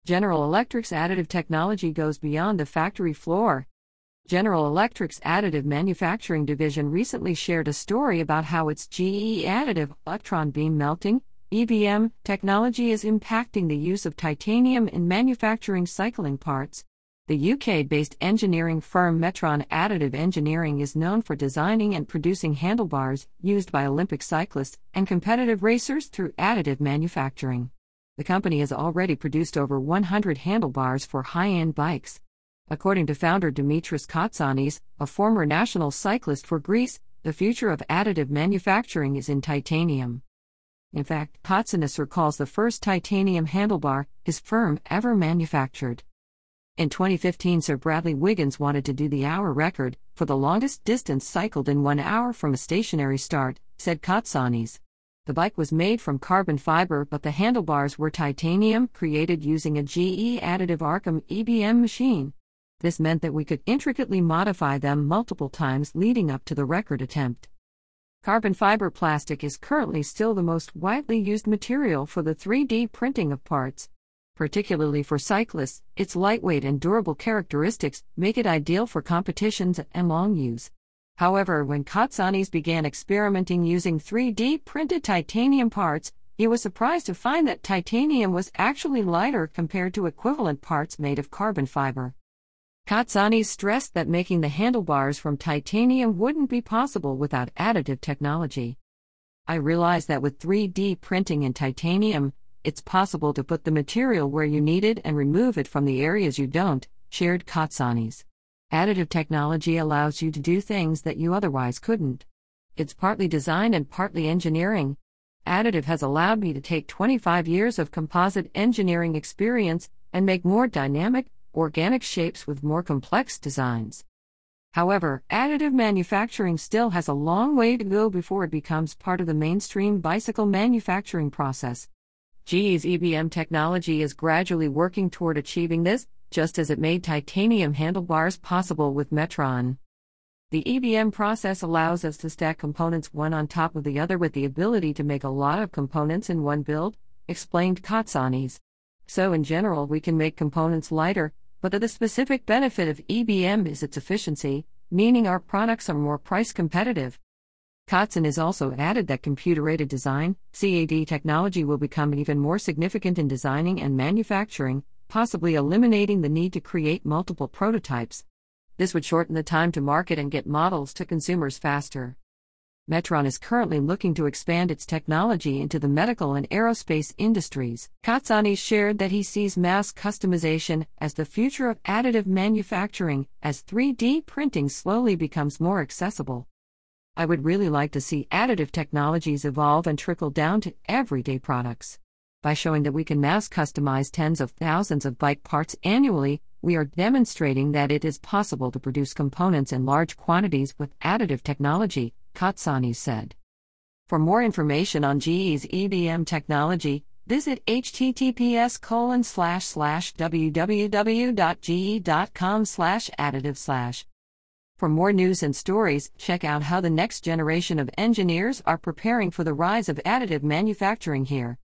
General Electric's additive technology goes beyond the factory floor. General Electric's additive manufacturing division recently shared a story about how its GE additive electron beam melting (EBM) technology is impacting the use of titanium in manufacturing cycling parts. The UK-based engineering firm Metron Additive Engineering is known for designing and producing handlebars used by Olympic cyclists and competitive racers through additive manufacturing. The company has already produced over 100 handlebars for high-end bikes. According to founder Dimitris Katsanis, a former national cyclist for Greece, the future of additive manufacturing is in titanium. In fact, Katsanis recalls the first titanium handlebar his firm ever manufactured. In 2015, Sir Bradley Wiggins wanted to do the hour record for the longest distance cycled in 1 hour from a stationary start, said Katsanis. The bike was made from carbon fiber, but the handlebars were titanium, created using a GE additive Arcam EBM machine. This meant that we could intricately modify them multiple times leading up to the record attempt. Carbon fiber plastic is currently still the most widely used material for the 3D printing of parts. Particularly for cyclists, its lightweight and durable characteristics make it ideal for competitions and long use. However, when Katsanis began experimenting using 3D printed titanium parts, he was surprised to find that titanium was actually lighter compared to equivalent parts made of carbon fiber. Katsanis stressed that making the handlebars from titanium wouldn't be possible without additive technology. I realized that with 3D printing in titanium, it's possible to put the material where you need it and remove it from the areas you don't, shared Katsanis. Additive technology allows you to do things that you otherwise couldn't. It's partly design and partly engineering. Additive has allowed me to take 25 years of composite engineering experience and make more dynamic, organic shapes with more complex designs. However, additive manufacturing still has a long way to go before it becomes part of the mainstream bicycle manufacturing process. GE's EBM technology is gradually working toward achieving this, just as it made titanium handlebars possible with Metron. The EBM process allows us to stack components one on top of the other with the ability to make a lot of components in one build, explained Katsanis. So in general we can make components lighter, but the specific benefit of EBM is its efficiency, meaning our products are more price competitive. Katsanis also added that computer-aided design, CAD technology will become even more significant in designing and manufacturing, possibly eliminating the need to create multiple prototypes. This would shorten the time to market and get models to consumers faster. Metron is currently looking to expand its technology into the medical and aerospace industries. Katsanis shared that he sees mass customization as the future of additive manufacturing as 3D printing slowly becomes more accessible. I would really like to see additive technologies evolve and trickle down to everyday products. By showing that we can mass customize tens of thousands of bike parts annually, we are demonstrating that it is possible to produce components in large quantities with additive technology, Katsanis said. For more information on GE's EBM technology, visit https://www.ge.com/additive/. For more news and stories, check out how the next generation of engineers are preparing for the rise of additive manufacturing here.